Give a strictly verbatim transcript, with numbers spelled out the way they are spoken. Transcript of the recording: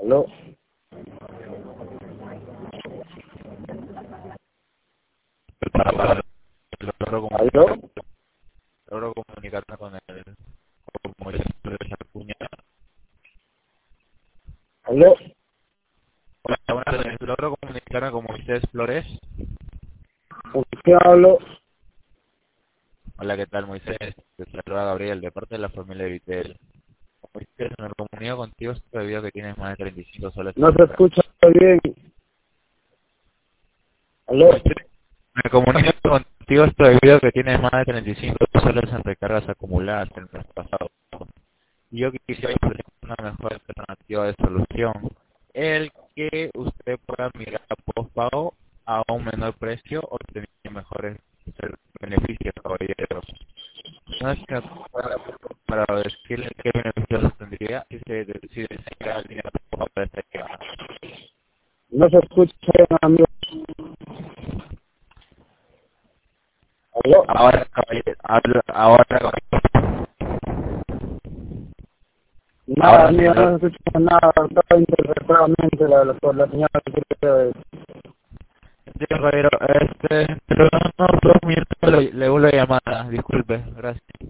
¿Aló? Logro ¿Aló? comunicarme, logro comunicarme con el con Moisés Flores Acuña. ¿Aló? Hola, buenas tardes. Logro comunicarme con Moisés Flores. ¿Con quién hablo? Hola, ¿qué tal, Moisés? Te saluda Gabriel, de parte de la familia de Vitel. Moisés, me comunico contigo esto debido a que tienes más de treinta y cinco soles en No se recarga. escucha bien. ¿Aló? Moisés, me comunico contigo esto debido a que tienes más de treinta y cinco soles en recargas acumuladas en el mes pasado. Y yo quisiera ofrecer una mejor alternativa de solución, el que usted pueda mirar a postpago a un menor precio o tener mejores beneficios, caballeros. No es que pueda- para decirle qué beneficios tendría si se decide sacar el dinero para esta llamada. No se escucha bien, amigo. ¿Aló? Ahora, caballero, habla- ahora, caballero, Nada, ahora, amigo, señor. no se escucha nada. Estaba interpretadamente la, la, por la señal que quiero decir. Sí, caballero, este, pero no, no, dos minutos le, le vuelvo la llamada, disculpe, gracias.